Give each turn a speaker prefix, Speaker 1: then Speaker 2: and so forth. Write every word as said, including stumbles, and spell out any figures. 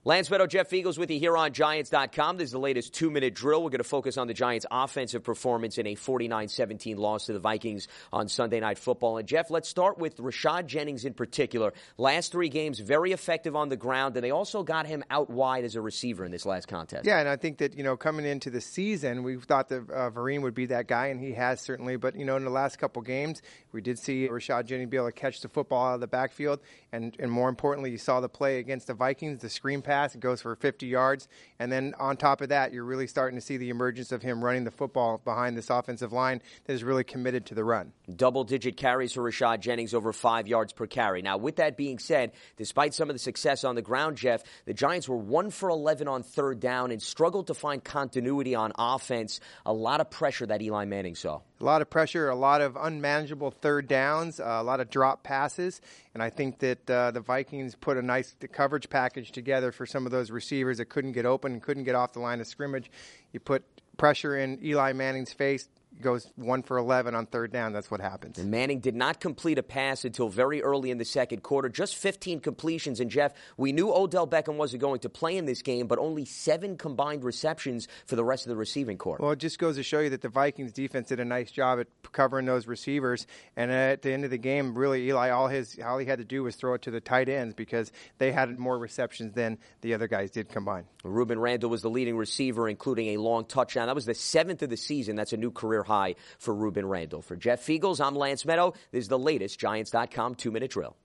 Speaker 1: Lance Meadow, Jeff Eagles with you here on Giants dot com. This is the latest two-minute drill. We're going to focus on the Giants' offensive performance in a forty-nine seventeen loss to the Vikings on Sunday Night Football. And, Jeff, let's start with Rashad Jennings in particular. Last three games, very effective on the ground, and they also got him out wide as a receiver in this last contest.
Speaker 2: Yeah, and I think that, you know, coming into the season, we thought that uh, Vereen would be that guy, and he has certainly. But, you know, in the last couple games, we did see Rashad Jennings be able to catch the football out of the backfield, and, and more importantly, you saw the play against the Vikings, the screen pass. It goes for fifty yards. And then on top of that, you're really starting to see the emergence of him running the football behind this offensive line that is really committed to the run.
Speaker 1: Double-digit carries for Rashad Jennings, over five yards per carry. Now, with that being said, despite some of the success on the ground, Jeff, the Giants were one for eleven on third down and struggled to find continuity on offense. A lot of pressure that Eli Manning saw.
Speaker 2: A lot of pressure, a lot of unmanageable third downs, uh, a lot of drop passes. And I think that uh, the Vikings put a nice coverage package together for some of those receivers that couldn't get open and couldn't get off the line of scrimmage. You put pressure in Eli Manning's face. Goes one for eleven on third down. That's what happens.
Speaker 1: And Manning did not complete a pass until very early in the second quarter. Just fifteen completions. And, Jeff, we knew Odell Beckham wasn't going to play in this game, but only seven combined receptions for the rest of the receiving corps.
Speaker 2: Well, it just goes to show you that the Vikings defense did a nice job at covering those receivers. And at the end of the game, really, Eli, all his all he had to do was throw it to the tight ends because they had more receptions than the other guys did combined.
Speaker 1: Ruben Randle was the leading receiver, including a long touchdown. That was the seventh of the season. That's a new career high for Ruben Randle. For Jeff Eagles, I'm Lance Meadow. This is the latest Giants dot com two-minute drill.